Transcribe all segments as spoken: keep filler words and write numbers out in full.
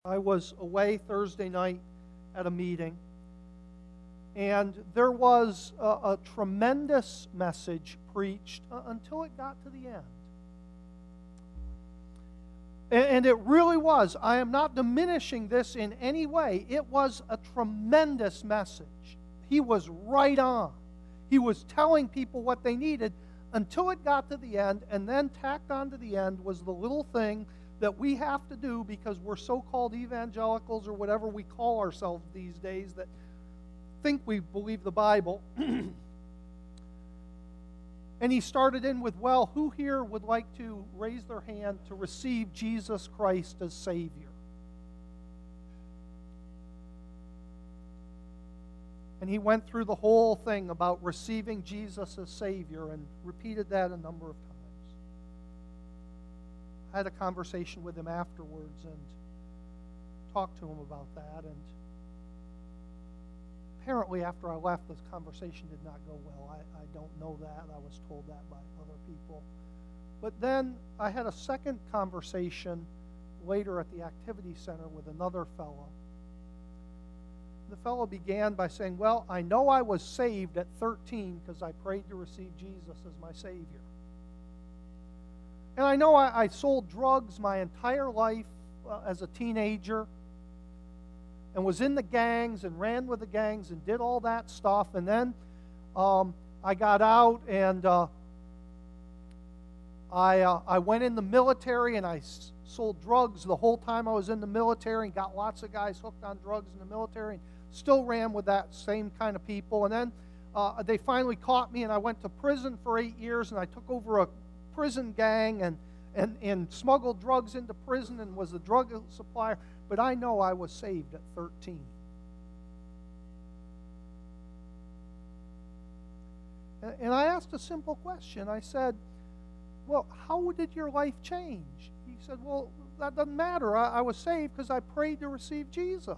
I was away Thursday night at a meeting, and there was a, a tremendous message preached uh, until it got to the end. And, and it really was. I am not diminishing this in any way. It was a tremendous message. He was right on. He was telling people what they needed until it got to the end, and then tacked on to the end was the little thing that we have to do because we're so-called evangelicals or whatever we call ourselves these days that think we believe the Bible. And he started in with, well, who here would like to raise their hand to receive Jesus Christ as Savior? And he went through the whole thing about receiving Jesus as Savior and repeated that a number of times. I had a conversation with him afterwards and talked to him about that. And apparently after I left, this conversation did not go well. I, I don't know that. I was told that by other people. But then I had a second conversation later at the activity center with another fellow. The fellow began by saying, well, I know I was saved at thirteen because I prayed to receive Jesus as my Savior. And I know I, I sold drugs my entire life uh, as a teenager and was in the gangs and ran with the gangs and did all that stuff. And then um, I got out and uh, I, uh, I went in the military and I s- sold drugs the whole time I was in the military and got lots of guys hooked on drugs in the military and still ran with that same kind of people. And then uh, they finally caught me and I went to prison for eight years and I took over a prison gang and, and, and smuggled drugs into prison and was a drug supplier. But I know I was saved at thirteen. And, and I asked a simple question. I said, well, how did your life change? He said, well, that doesn't matter. I, I was saved because I prayed to receive Jesus.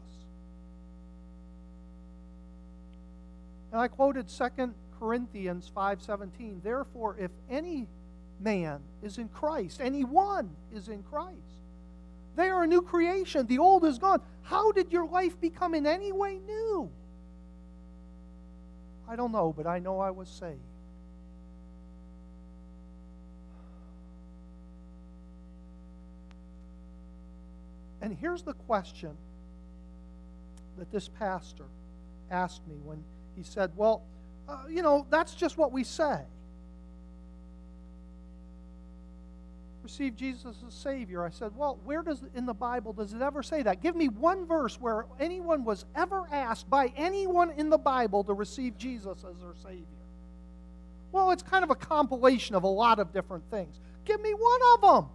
And I quoted Second Corinthians five seventeen. Therefore, if any man is in Christ, anyone is in Christ, they are a new creation. The old is gone. How did your life become in any way new? I don't know, but I know I was saved. And here's the question that this pastor asked me when he said, well, uh, you know, that's just what we say. Receive Jesus as Savior. I said, well, where does in the Bible does it ever say that? Give me one verse where anyone was ever asked by anyone in the Bible to receive Jesus as their Savior. Well, it's kind of a compilation of a lot of different things. Give me one of them.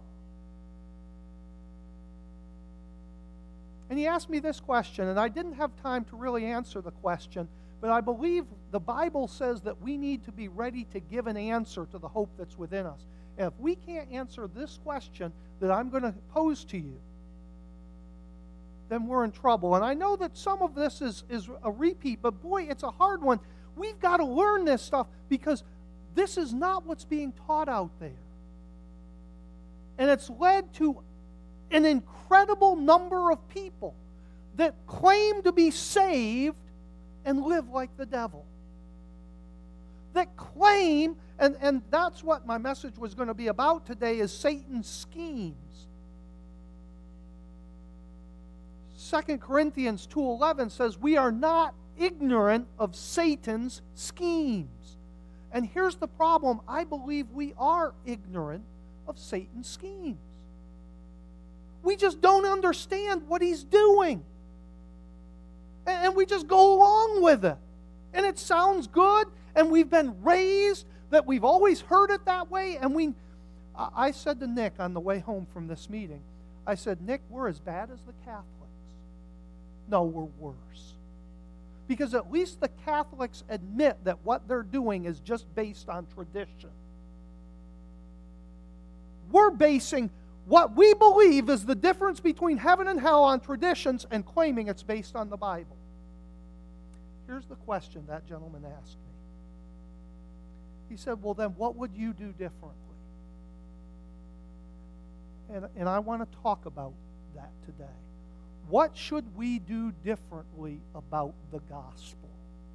And he asked me this question, and I didn't have time to really answer the question, but I believe the Bible says that we need to be ready to give an answer to the hope that's within us. And if we can't answer this question that I'm going to pose to you, then we're in trouble. And I know that some of this is, is a repeat, but boy, it's a hard one. We've got to learn this stuff because this is not what's being taught out there. And it's led to an incredible number of people that claim to be saved and live like the devil. That claim, and, and that's what my message was going to be about today, is Satan's schemes. Second Corinthians two eleven says, we are not ignorant of Satan's schemes. And here's the problem. I believe we are ignorant of Satan's schemes. We just don't understand what he's doing. And we just go along with it. And it sounds good, and we've been raised that we've always heard it that way. And we, I said to Nick on the way home from this meeting, I said, Nick, we're as bad as the Catholics. No, we're worse. Because at least the Catholics admit that what they're doing is just based on tradition. We're basing what we believe is the difference between heaven and hell on traditions and claiming it's based on the Bible. Here's the question that gentleman asked me. He said, well, then what would you do differently? And, and I want to talk about that today. What should we do differently about the gospel?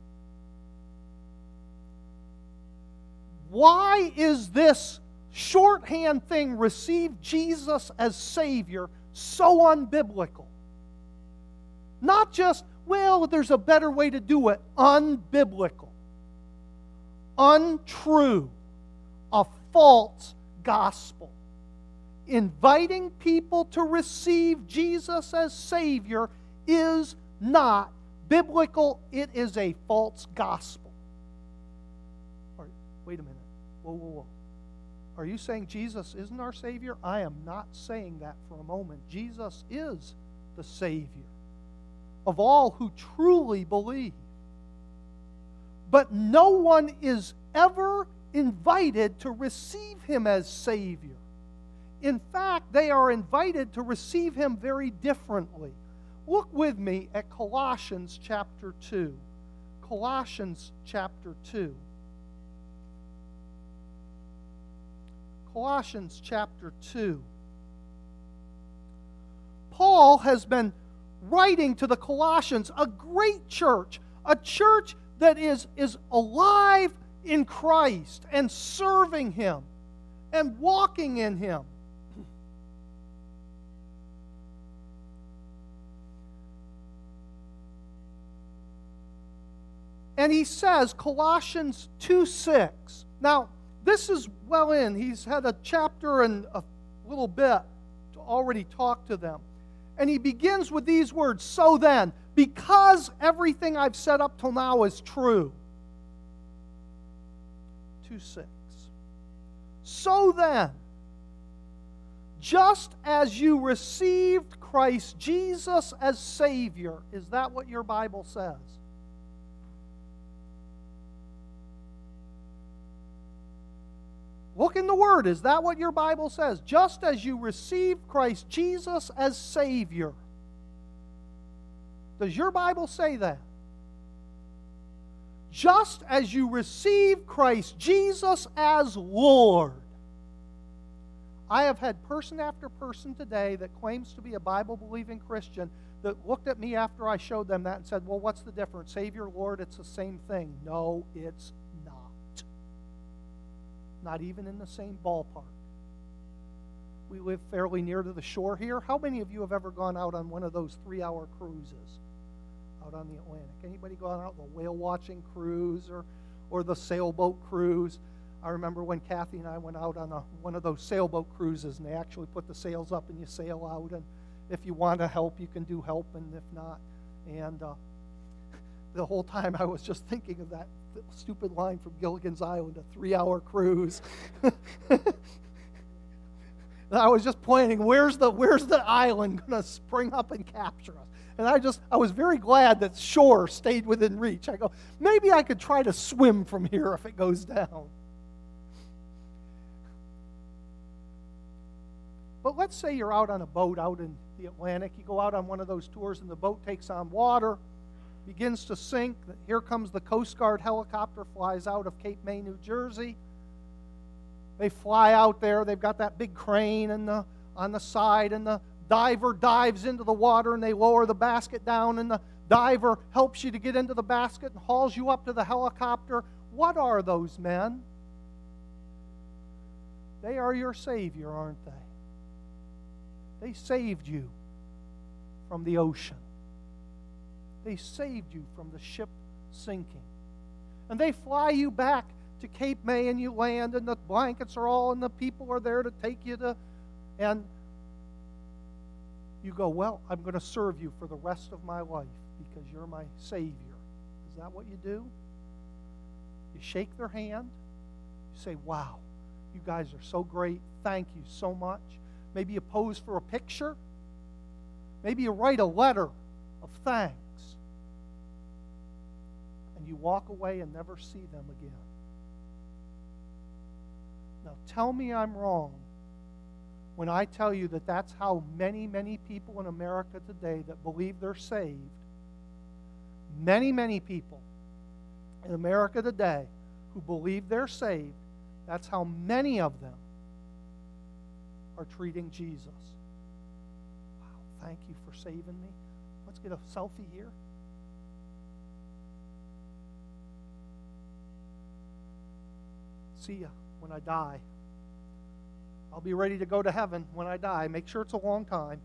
Why is this shorthand thing, receive Jesus as Savior, so unbiblical? Not just, well, there's a better way to do it. Unbiblical. Untrue. A false gospel. Inviting people to receive Jesus as Savior is not biblical. It is a false gospel. Or, wait a minute. Whoa, whoa, whoa. Are you saying Jesus isn't our Savior? I am not saying that for a moment. Jesus is the Savior of all who truly believe. But no one is ever invited to receive Him as Savior. In fact, they are invited to receive Him very differently. Look with me at Colossians chapter two. Colossians chapter two. Colossians chapter two. Paul has been writing to the Colossians, a great church, a church that is, is alive in Christ and serving Him and walking in Him. And he says, Colossians two six. Now, this is well in. He's had a chapter and a little bit to already talk to them. And he begins with these words, so then, because everything I've said up till now is true. two six. So then, just as you received Christ Jesus as Savior, is that what your Bible says? Look in the Word. Is that what your Bible says? Just as you received Christ Jesus as Savior. Does your Bible say that? Just as you received Christ Jesus as Lord. I have had person after person today that claims to be a Bible-believing Christian that looked at me after I showed them that and said, well, what's the difference? Savior, Lord, it's the same thing. No, it's not. Not even in the same ballpark. We live fairly near to the shore here. How many of you have ever gone out on one of those three-hour cruises out on the Atlantic? Anybody gone out on the whale-watching cruise or, or the sailboat cruise? I remember when Kathy and I went out on a, one of those sailboat cruises, and they actually put the sails up and you sail out, and if you want to help, you can do help, and if not. And uh, the whole time I was just thinking of that stupid line from Gilligan's Island, a three-hour cruise. I was just planning, where's the where's the island going to spring up and capture us? And I just I was very glad that shore stayed within reach. I go, maybe I could try to swim from here if it goes down. But let's say you're out on a boat out in the Atlantic. You go out on one of those tours and the boat takes on water, begins to sink. Here comes the Coast Guard helicopter, flies out of Cape May, New Jersey. They fly out there. They've got that big crane in the, on the side, and the diver dives into the water, and they lower the basket down, and the diver helps you to get into the basket and hauls you up to the helicopter. What are those men? They are your Savior, aren't they? They saved you from the ocean. They saved you from the ship sinking. And they fly you back to Cape May, and you land, and the blankets are all, and the people are there to take you to, and you go, well, I'm going to serve you for the rest of my life because you're my Savior. Is that what you do? You shake their hand. You say, wow, you guys are so great. Thank you so much. Maybe you pose for a picture. Maybe you write a letter of thanks. And you walk away and never see them again. Now tell me I'm wrong when I tell you that that's how many, many people in America today that believe they're saved, many, many people in America today who believe they're saved, that's how many of them are treating Jesus. Wow, thank you for saving me. Let's get a selfie here. See ya when I die. I'll be ready to go to heaven when I die. Make sure it's a long time.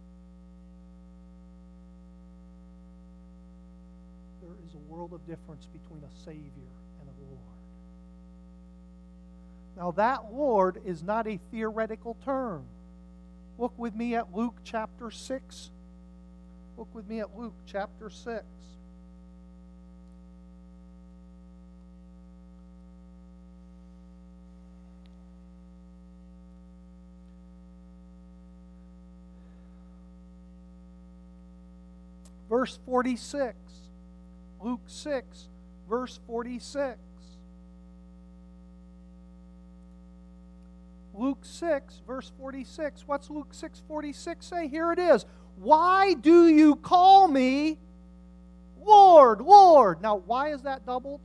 There is a world of difference between a Savior and a Lord. Now, that Lord is not a theoretical term. Look with me at Luke chapter six. Look with me at Luke chapter six. Verse forty-six. Luke six, verse forty-six. Luke six, verse forty-six. What's Luke six, forty-six say? Here it is. Why do you call me Lord, Lord? Now, why is that doubled?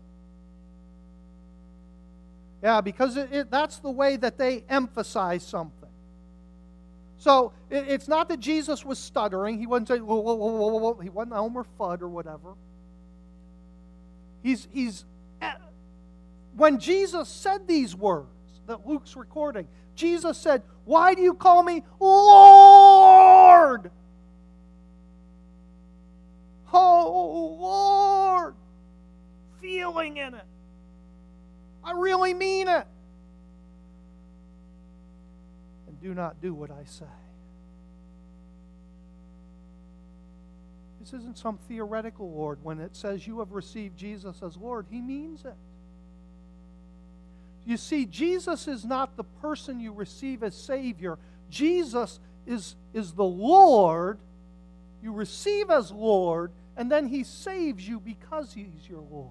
Yeah, because it, it, that's the way that they emphasize something. So, it, it's not that Jesus was stuttering. He wasn't saying, whoa, whoa, whoa, whoa, whoa. He wasn't Elmer Fudd or whatever. He's, he's, when Jesus said these words that Luke's recording, Jesus said, why do you call me Lord? Oh, Lord. Feeling in it. I really mean it. And do not do what I say. This isn't some theoretical Lord. When it says you have received Jesus as Lord, He means it. You see, Jesus is not the person you receive as Savior. Jesus is, is the Lord you receive as Lord, and then He saves you because He's your Lord.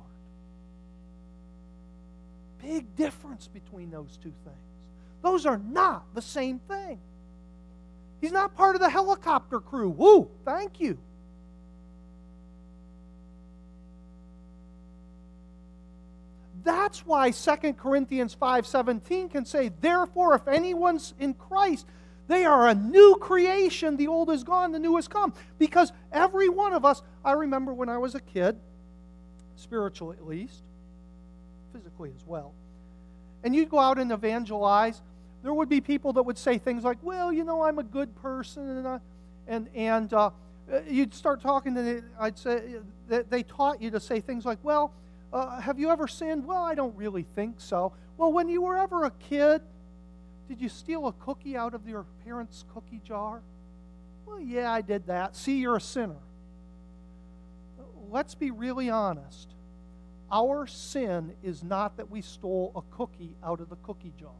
Big difference between those two things. Those are not the same thing. He's not part of the helicopter crew. Woo, thank you. That's why Second Corinthians five seventeen can say, therefore, if anyone's in Christ, they are a new creation. The old is gone, the new has come. Because every one of us, I remember when I was a kid, spiritually at least, physically as well, and you'd go out and evangelize, there would be people that would say things like, well, you know, I'm a good person, and I, and, and uh, you'd start talking to them. I'd say, they taught you to say things like, well, Uh, have you ever sinned? Well, I don't really think so. Well, when you were ever a kid, did you steal a cookie out of your parents' cookie jar? Well, yeah, I did that. See, you're a sinner. Let's be really honest. Our sin is not that we stole a cookie out of the cookie jar.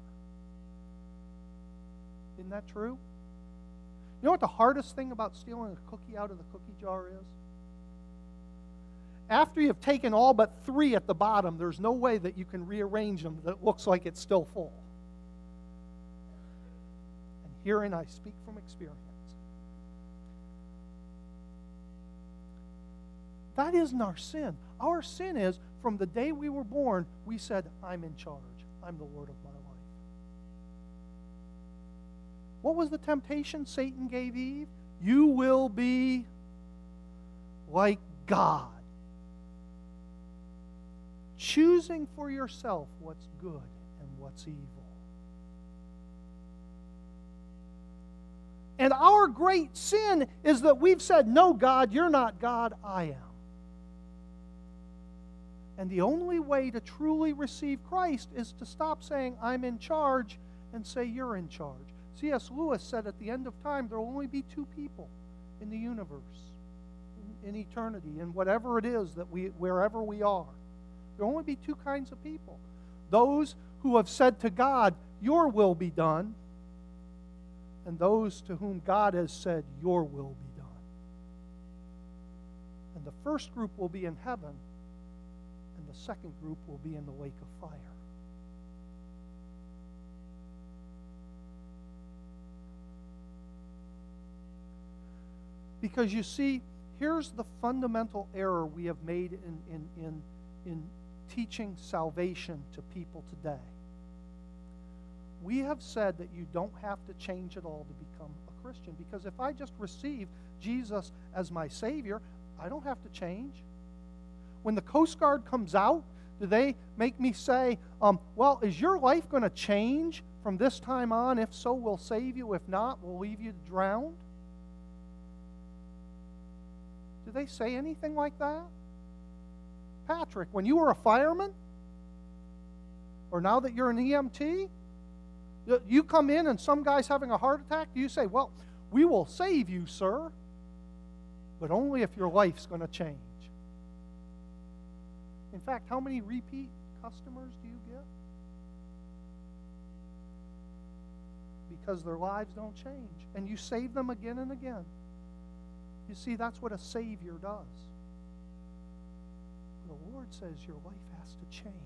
Isn't that true? You know what the hardest thing about stealing a cookie out of the cookie jar is? After you've taken all but three at the bottom, there's no way that you can rearrange them that it looks like it's still full. And herein I speak from experience. That isn't our sin. Our sin is, from the day we were born, we said, I'm in charge. I'm the Lord of my life. What was the temptation Satan gave Eve? You will be like God. Choosing for yourself what's good and what's evil. And our great sin is that we've said, no, God, you're not God, I am. And the only way to truly receive Christ is to stop saying, I'm in charge, and say, you're in charge. C S Lewis said at the end of time, there will only be two people in the universe, in, in eternity, in whatever it is that we, wherever we are. There will only be two kinds of people. Those who have said to God, your will be done, and those to whom God has said, your will be done. And the first group will be in heaven, and the second group will be in the lake of fire. Because you see, here's the fundamental error we have made in, in, in, in teaching salvation to people today. We have said that you don't have to change at all to become a Christian, because if I just receive Jesus as my Savior, I don't have to change. When the Coast Guard comes out, do they make me say, um, well, is your life going to change from this time on? If so, we'll save you. If not, we'll leave you drowned? Do they say anything like that? Patrick, when you were a fireman, or now that you're an E M T, you come in and some guy's having a heart attack, do you say, well, we will save you, sir, but only if your life's going to change? In fact, how many repeat customers do you get? Because their lives don't change, and you save them again and again. You see, that's what a Savior does. The Lord says your life has to change.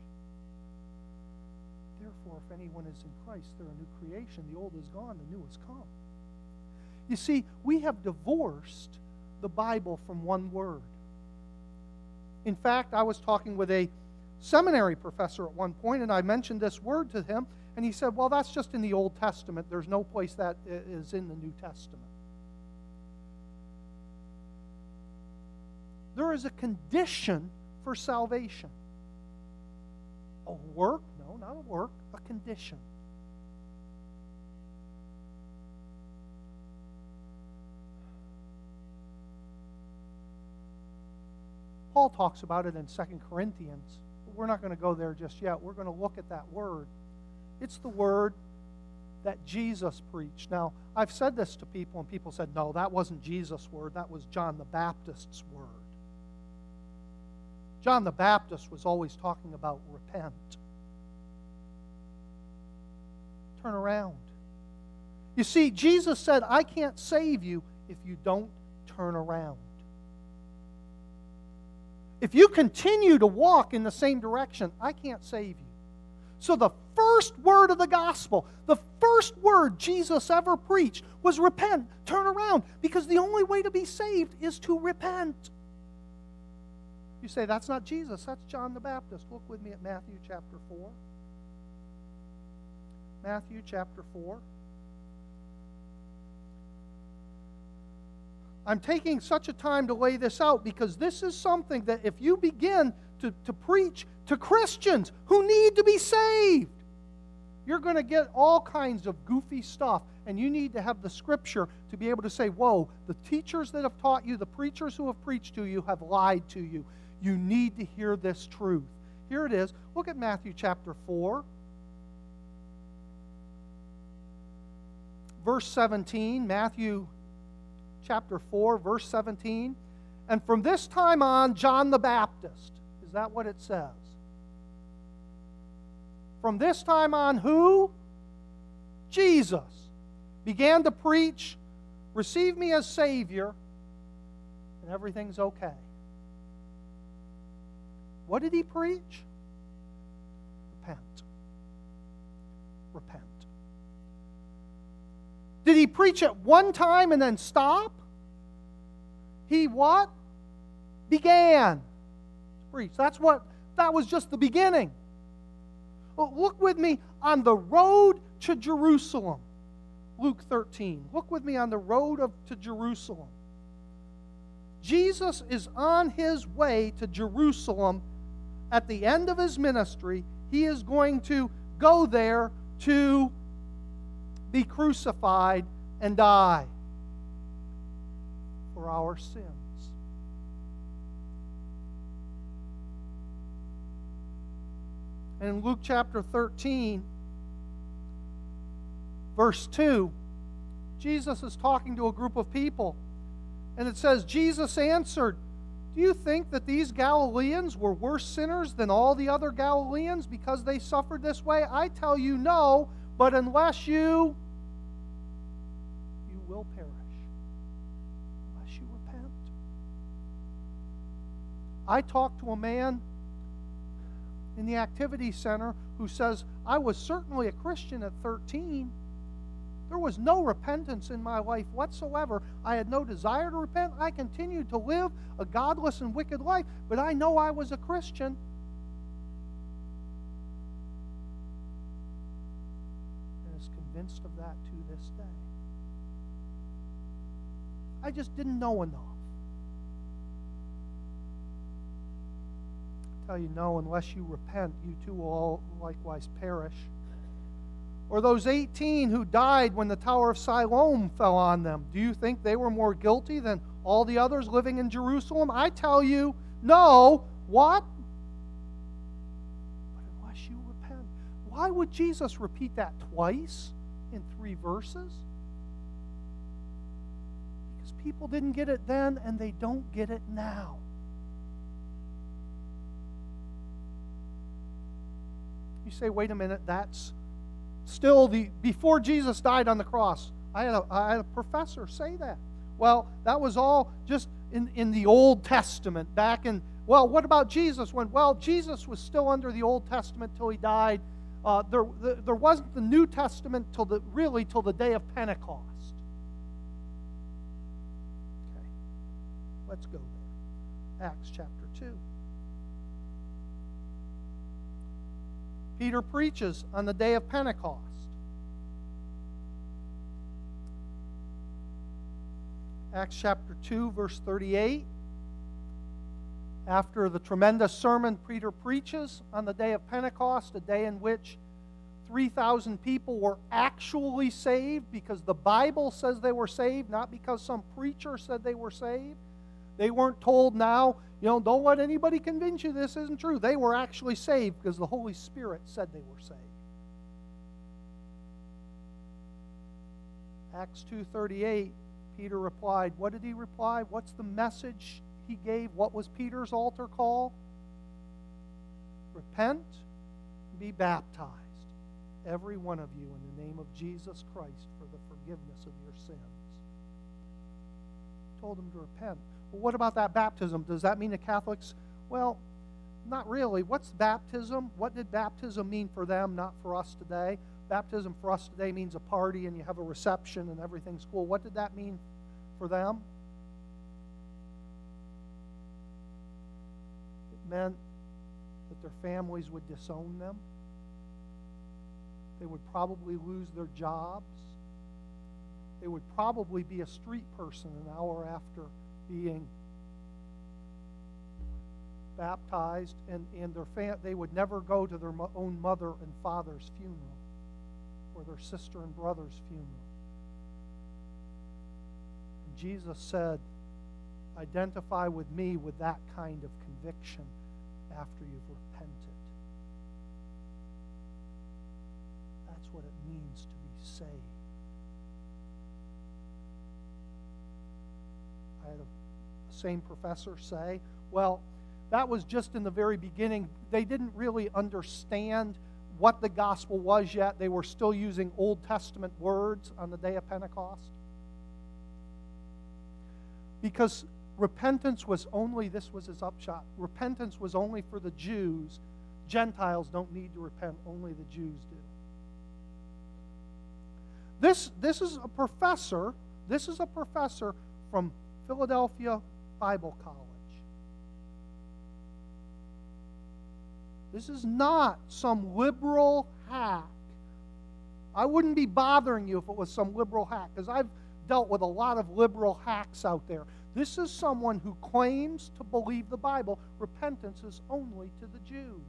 Therefore, if anyone is in Christ, they're a new creation. The old is gone, the new has come. You see, we have divorced the Bible from one word. In fact, I was talking with a seminary professor at one point, and I mentioned this word to him, and he said, well, that's just in the Old Testament. There's no place that is in the New Testament. There is a condition for salvation. A work? No, not a work. A condition. Paul talks about it in Second Corinthians, but we're not going to go there just yet. We're going to look at that word. It's the word that Jesus preached. Now, I've said this to people, and people said, no, that wasn't Jesus' word. That was John the Baptist's word. John the Baptist was always talking about repent. Turn around. You see, Jesus said, I can't save you if you don't turn around. If you continue to walk in the same direction, I can't save you. So the first word of the gospel, the first word Jesus ever preached was repent, turn around, because the only way to be saved is to repent. You say, that's not Jesus, that's John the Baptist. Look with me at Matthew chapter four. Matthew chapter four. I'm taking such a time to lay this out because this is something that if you begin to, to preach to Christians who need to be saved, you're going to get all kinds of goofy stuff, and you need to have the Scripture to be able to say, whoa, the teachers that have taught you, the preachers who have preached to you have lied to you. You need to hear this truth. Here it is. Look at Matthew chapter four. Verse seventeen. Matthew chapter four, verse seventeen. And from this time on, John the Baptist. Is that what it says? From this time on, who? Jesus. Began to preach, receive me as Savior, and everything's okay. What did he preach? Repent. Repent. Did he preach at one time and then stop? He what? Began to preach. That's what, that was just the beginning. Well, look with me on the road to Jerusalem. Luke thirteen. Look with me on the road of, to Jerusalem. Jesus is on his way to Jerusalem. At the end of his ministry, he is going to go there to be crucified and die for our sins. And in Luke chapter thirteen, verse two, Jesus is talking to a group of people. And it says, Jesus answered, do you think that these Galileans were worse sinners than all the other Galileans because they suffered this way? I tell you, no, but unless you, you will perish. Unless you repent. I talked to a man in the activity center who says, I was certainly a Christian at thirteen. There was no repentance in my life whatsoever. I had no desire to repent. I continued to live a godless and wicked life, but I know I was a Christian. And is convinced of that to this day. I just didn't know enough. tell you, no, unless you repent, you too will all likewise perish. Or those eighteen who died when the Tower of Siloam fell on them. Do you think they were more guilty than all the others living in Jerusalem? I tell you, no. What? But unless you repent. Why would Jesus repeat that twice in three verses? Because people didn't get it then, and they don't get it now. You say, wait a minute, that's still the, before Jesus died on the cross. I had a, I had a professor say that. Well, that was all just in, in the Old Testament, back in, well, what about Jesus? When, well, Jesus was still under the Old Testament till he died. Uh, there, the, there wasn't the New Testament till the, really till the day of Pentecost. Okay, let's go there. Acts chapter two. Peter preaches on the day of Pentecost. Acts chapter two, verse thirty-eight. After the tremendous sermon Peter preaches on the day of Pentecost, a day in which three thousand people were actually saved because the Bible says they were saved, not because some preacher said they were saved. They weren't told now, you know, don't let anybody convince you this isn't true. They were actually saved because the Holy Spirit said they were saved. Acts two thirty-eight, Peter replied. What did he reply? What's the message he gave? What was Peter's altar call? Repent and be baptized, every one of you, in the name of Jesus Christ for the forgiveness of your sins. He told them to repent. Well, what about that baptism? Does that mean the Catholics? Well, not really. What's baptism? What did baptism mean for them, not for us today? Baptism for us today means a party and you have a reception and everything's cool. What did that mean for them? It meant that their families would disown them. They would probably lose their jobs. They would probably be a street person an hour after being baptized, and, and their fam- they would never go to their mo- own mother and father's funeral or their sister and brother's funeral. And Jesus said, identify with me with that kind of conviction after you've repented. That's what it means to be saved. I had a same professor say, well, that was just in the very beginning. They didn't really understand what the gospel was yet. They were still using Old Testament words on the day of Pentecost. Because repentance was only, this was his upshot, repentance was only for the Jews. Gentiles don't need to repent, only the Jews do. This, this is a professor, this is a professor from Philadelphia Bible College. This is not some liberal hack. I wouldn't be bothering you if it was some liberal hack, because I've dealt with a lot of liberal hacks out there. This is someone who claims to believe the Bible. Repentance is only to the Jews.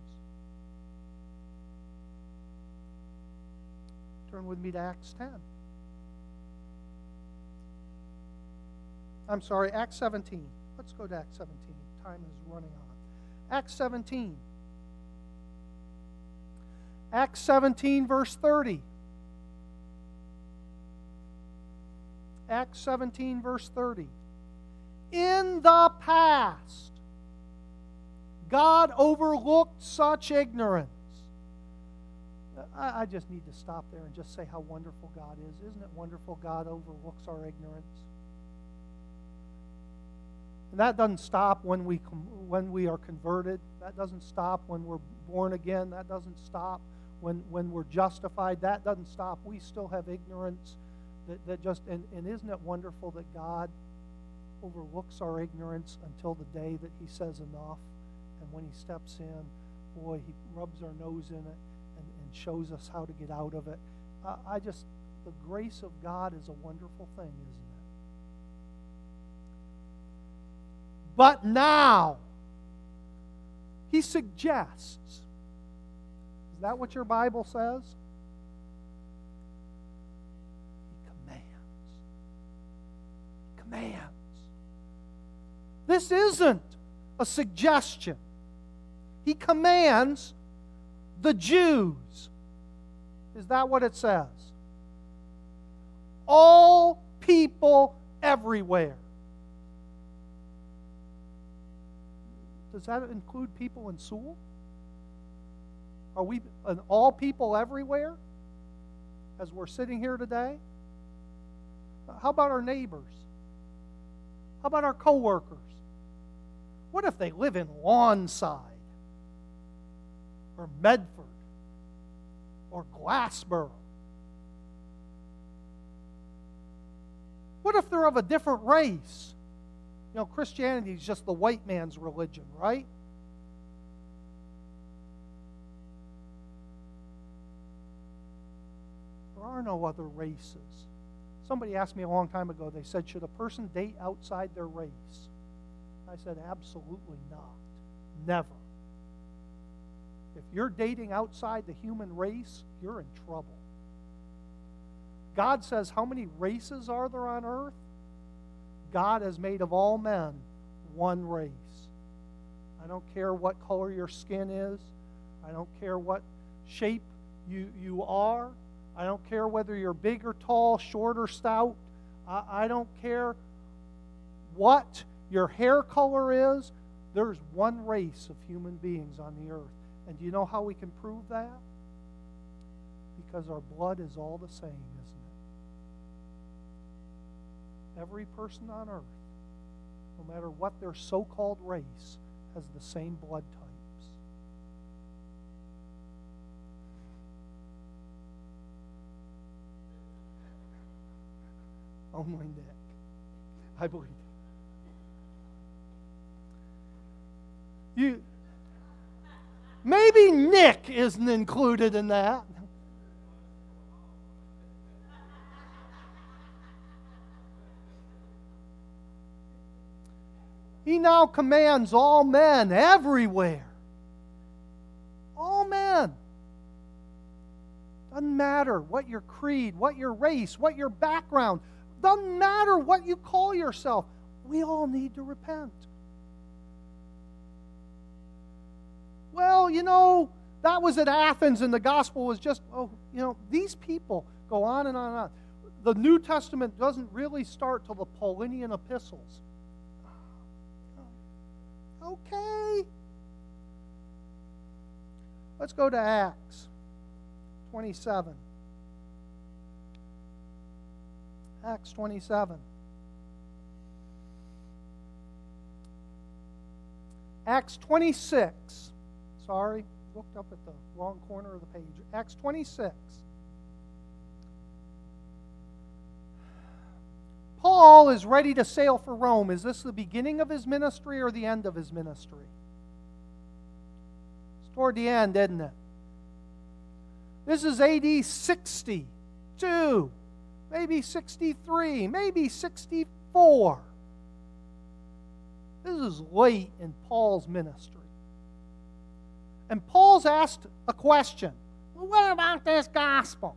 Turn with me to Acts ten. I'm sorry, Acts seventeen. Let's go to Acts seventeen. Time is running on. Acts seventeen. Acts seventeen, verse thirty. Acts seventeen, verse thirty. In the past, God overlooked such ignorance. I, I just need to stop there and just say how wonderful God is. Isn't it wonderful God overlooks our ignorance? And that doesn't stop when we when we are converted. That doesn't stop when we're born again. That doesn't stop when, when we're justified. That doesn't stop. We still have ignorance. That, that just and, and isn't it wonderful that God overlooks our ignorance until the day that He says enough, and when He steps in, boy, He rubs our nose in it and, and shows us how to get out of it. Uh, I just the grace of God is a wonderful thing, isn't it? But now He suggests. Is that what your Bible says? He commands. He commands. This isn't a suggestion. He commands the Jews. Is that what it says? All people everywhere. Does that include people in Sewell? Are we an all people everywhere as we're sitting here today? How about our neighbors? How about our coworkers? What if they live in Lawnside or Medford or Glassboro? What if they're of a different race? You know, Christianity is just the white man's religion, right? There are no other races. Somebody asked me a long time ago, they said, should a person date outside their race? I said, absolutely not. Never. If you're dating outside the human race, you're in trouble. God says, how many races are there on earth? God has made of all men one race. I don't care what color your skin is. I don't care what shape you, you are. I don't care whether you're big or tall, short or stout. I, I don't care what your hair color is. There's one race of human beings on the earth. And do you know how we can prove that? Because our blood is all the same, isn't it? Every person on earth, no matter what their so-called race, has the same blood types. Only Nick. I believe it. You, maybe Nick isn't included in that. He now commands all men everywhere. All men. Doesn't matter what your creed, what your race, what your background. Doesn't matter what you call yourself. We all need to repent. Well, you know, that was at Athens and the gospel was just, oh, you know, these people go on and on and on. The New Testament doesn't really start till the Pauline epistles. Okay. Let's go to Acts twenty-seven. Acts twenty-seven. Acts twenty-six. Sorry, looked up at the wrong corner of the page. Acts twenty-six. Paul is ready to sail for Rome. Is this the beginning of his ministry or the end of his ministry? It's toward the end, isn't it? This is A D sixty-two, maybe sixty-three, maybe sixty-four. This is late in Paul's ministry. And Paul's asked a question. Well, what about this gospel?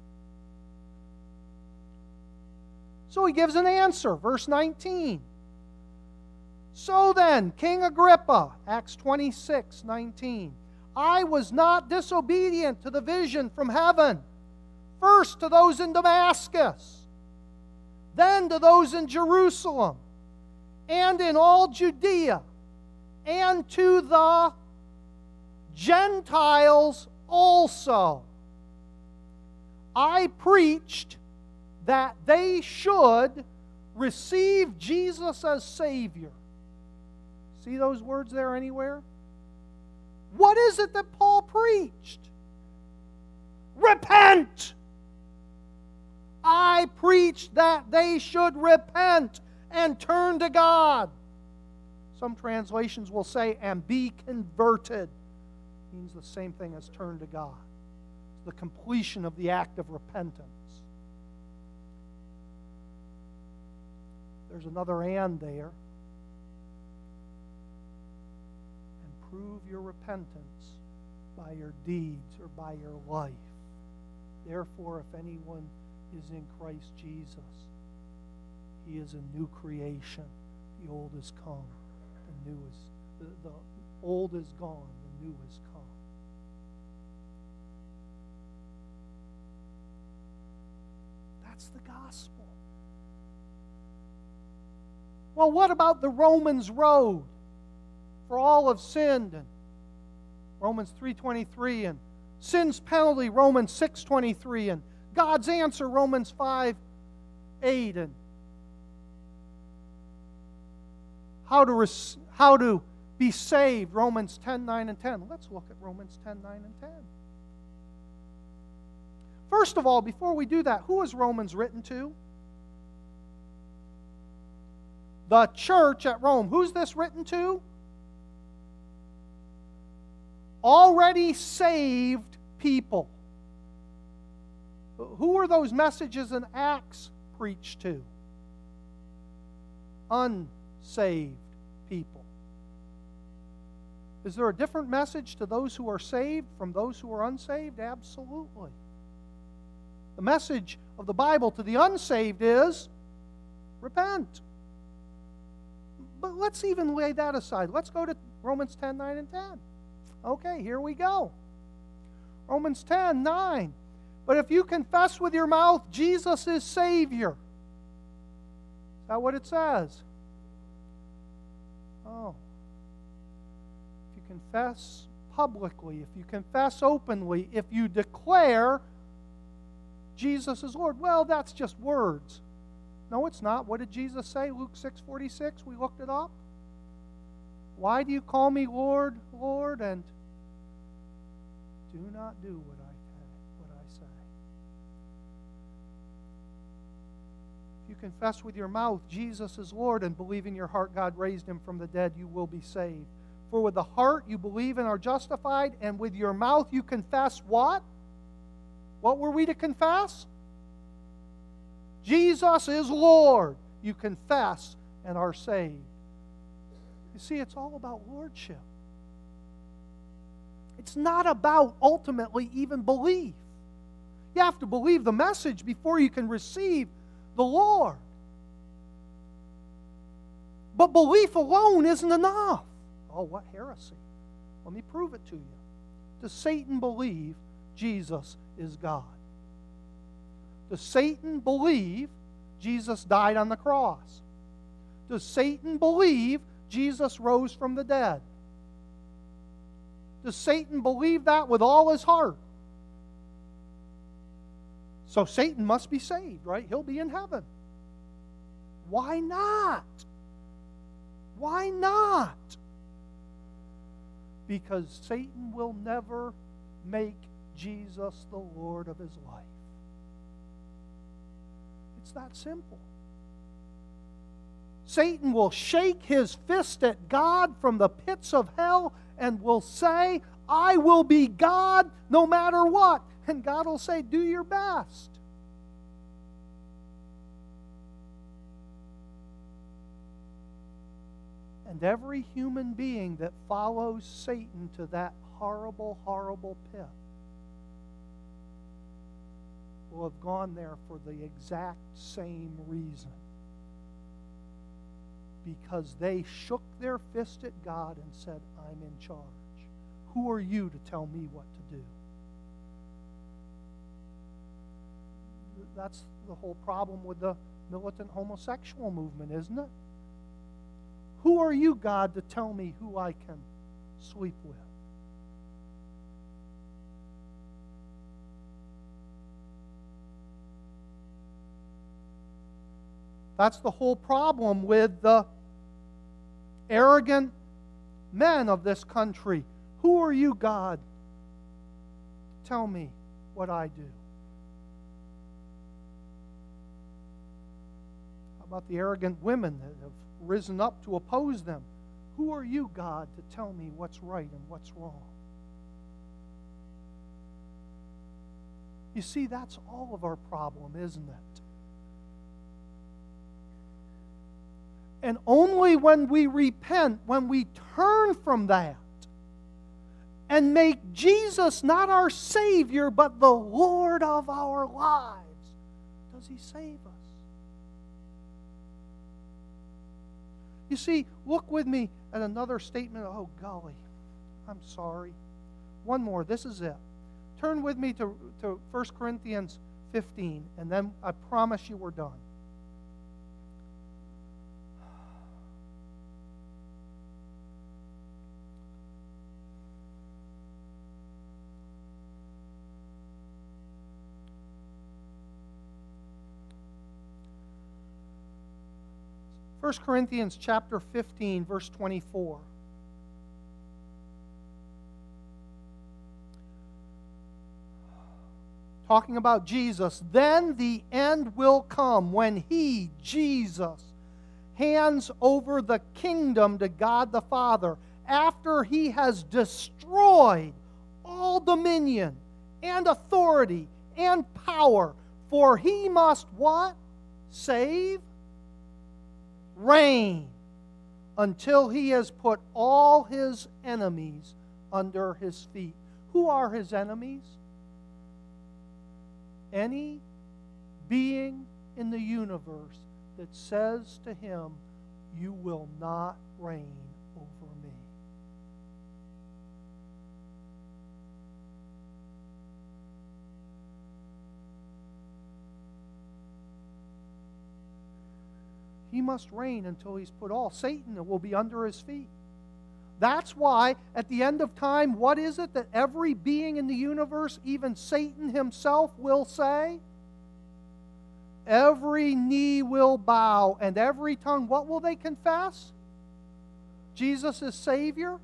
So he gives an answer, verse nineteen. So then, King Agrippa, Acts twenty-six, nineteen, I was not disobedient to the vision from heaven, first to those in Damascus, then to those in Jerusalem, and in all Judea, and to the Gentiles also. I preached that they should receive Jesus as Savior. See those words there anywhere? What is it that Paul preached? Repent! I preached that they should repent and turn to God. Some translations will say, and be converted. It means the same thing as turn to God. It's the completion of the act of repentance. There's another and there. And prove your repentance by your deeds or by your life. Therefore, if anyone is in Christ Jesus, he is a new creation. The old is come, the new is the, the old is gone, the new is come. That's the gospel. Well, what about the Romans road? For all have sinned, and Romans three twenty-three, and sin's penalty, Romans six twenty-three, and God's answer, Romans five eight, and how to res- how to be saved, Romans ten nine and ten. Let's look at Romans ten nine and ten. First of all, before we do that, who is Romans written to? The church at Rome. Who's this written to? Already saved people. Who were those messages in Acts preached to? Unsaved people. Is there a different message to those who are saved from those who are unsaved? Absolutely. The message of the Bible to the unsaved is repent. But let's even lay that aside. Let's go to Romans ten nine and ten. Okay, here we go. Romans ten nine. But if you confess with your mouth Jesus is Savior. Is that what it says? Oh. If you confess publicly, if you confess openly, if you declare Jesus is Lord, well, that's just words. No, it's not. What did Jesus say? Luke six forty-six. We looked it up. Why do you call me Lord, Lord, and do not do what I what I say? If you confess with your mouth Jesus is Lord and believe in your heart God raised him from the dead, you will be saved. For with the heart you believe and are justified, and with your mouth you confess what? What were we to confess? Jesus is Lord. You confess and are saved. You see, it's all about lordship. It's not about ultimately even belief. You have to believe the message before you can receive the Lord. But belief alone isn't enough. Oh, what heresy. Let me prove it to you. Does Satan believe Jesus is God? Does Satan believe Jesus died on the cross? Does Satan believe Jesus rose from the dead? Does Satan believe that with all his heart? So Satan must be saved, right? He'll be in heaven. Why not? Why not? Because Satan will never make Jesus the Lord of his life. It's that simple. Satan will shake his fist at God from the pits of hell and will say, I will be God no matter what. And God will say, do your best. And every human being that follows Satan to that horrible, horrible pit will have gone there for the exact same reason. Because they shook their fist at God and said, I'm in charge. Who are you to tell me what to do? That's the whole problem with the militant homosexual movement, isn't it? Who are you, God, to tell me who I can sleep with? That's the whole problem with the arrogant men of this country. Who are you, God? Tell me what I do. How about the arrogant women that have risen up to oppose them? Who are you, God, to tell me what's right and what's wrong? You see, that's all of our problem, isn't it? And only when we repent, when we turn from that, and make Jesus not our Savior, but the Lord of our lives, does He save us. You see, look with me at another statement. Oh, golly, I'm sorry. One more. This is it. Turn with me to, to First Corinthians fifteen, and then I promise you we're done. First Corinthians chapter fifteen, verse twenty-four. Talking about Jesus. Then the end will come when He, Jesus, hands over the kingdom to God the Father after He has destroyed all dominion and authority and power. For He must what? Save? Reign until He has put all His enemies under His feet. Who are His enemies? Any being in the universe that says to Him, "You will not reign over me." He must reign until He's put all. Satan will be under His feet. That's why, at the end of time, what is it that every being in the universe, even Satan himself, will say? Every knee will bow, and every tongue, what will they confess? Jesus is Savior?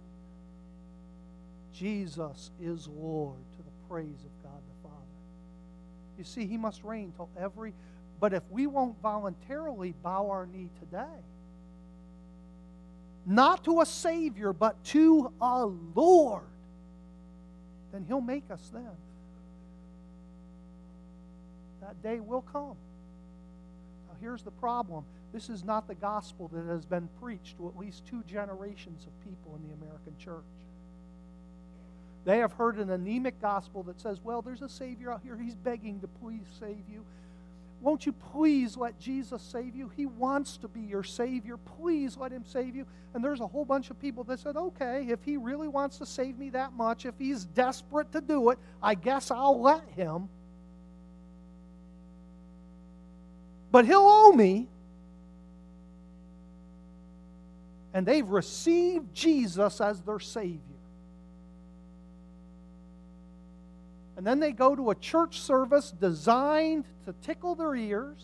Jesus is Lord, to the praise of God the Father. You see, He must reign till every... But if we won't voluntarily bow our knee today, not to a Savior, but to a Lord, then He'll make us then. That day will come. Now here's the problem. This is not the gospel that has been preached to at least two generations of people in the American church. They have heard an anemic gospel that says, well, there's a Savior out here. He's begging to please save you. Won't you please let Jesus save you? He wants to be your Savior. Please let Him save you. And there's a whole bunch of people that said, okay, if He really wants to save me that much, if He's desperate to do it, I guess I'll let Him. But He'll owe me. And they've received Jesus as their Savior. And then they go to a church service designed to tickle their ears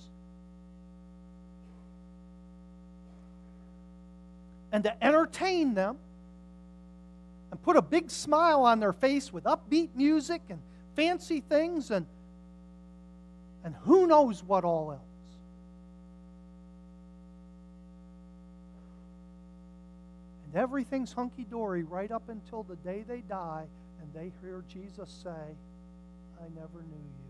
and to entertain them and put a big smile on their face with upbeat music and fancy things and, and who knows what all else. And everything's hunky-dory right up until the day they die and they hear Jesus say, I never knew you.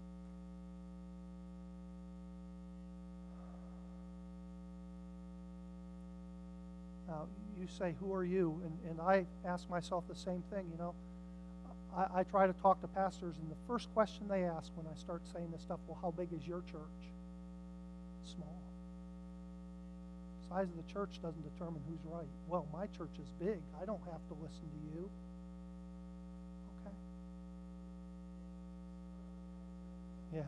Now, you say, who are you? And, and I ask myself the same thing, you know. I, I try to talk to pastors, and the first question they ask when I start saying this stuff, well, how big is your church? Small. The size of the church doesn't determine who's right. Well, my church is big. I don't have to listen to you. Yeah.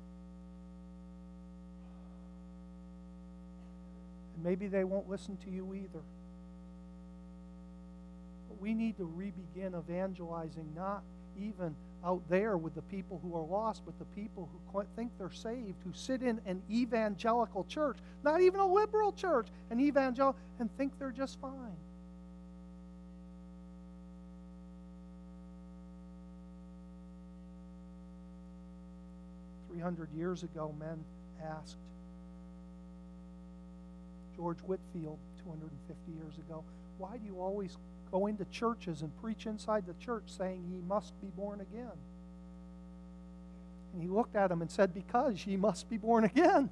And maybe they won't listen to you either. But we need to re-begin evangelizing, not even out there with the people who are lost, but the people who think they're saved, who sit in an evangelical church, not even a liberal church, an evangelical, and think they're just fine. three hundred years ago, men asked George Whitefield, two hundred fifty years ago, why do you always go into churches and preach inside the church saying ye must be born again? And he looked at him and said, because ye must be born again.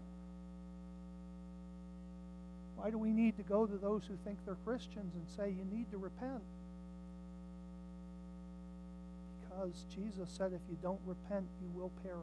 Why do we need to go to those who think they're Christians and say you need to repent? Because Jesus said, if you don't repent, you will perish.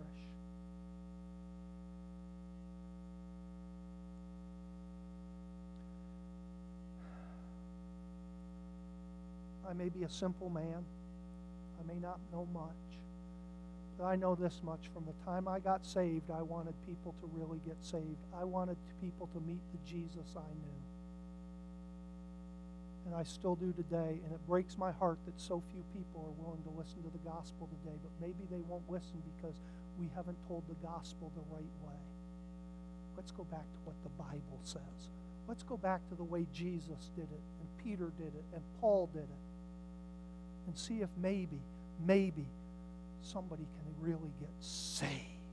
I may be a simple man. I may not know much. But I know this much. From the time I got saved, I wanted people to really get saved. I wanted people to meet the Jesus I knew. And I still do today. And it breaks my heart that so few people are willing to listen to the gospel today. But maybe they won't listen because we haven't told the gospel the right way. Let's go back to what the Bible says. Let's go back to the way Jesus did it, and Peter did it, and Paul did it. And see if maybe, maybe somebody can really get saved.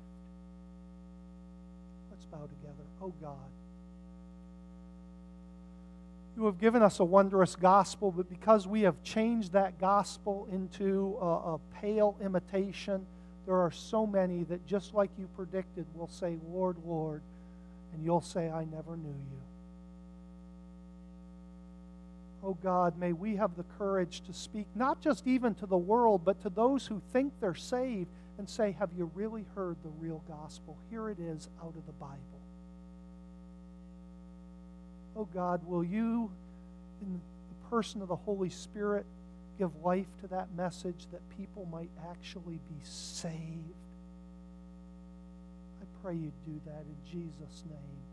Let's bow together. Oh God, you have given us a wondrous gospel, but because we have changed that gospel into a, a pale imitation, there are so many that, just like you predicted, will say, Lord, Lord, and you'll say, I never knew you. Oh God, may we have the courage to speak, not just even to the world, but to those who think they're saved, and say, have you really heard the real gospel? Here it is out of the Bible. Oh God, will you, in the person of the Holy Spirit, give life to that message that people might actually be saved? I pray you do that in Jesus' name.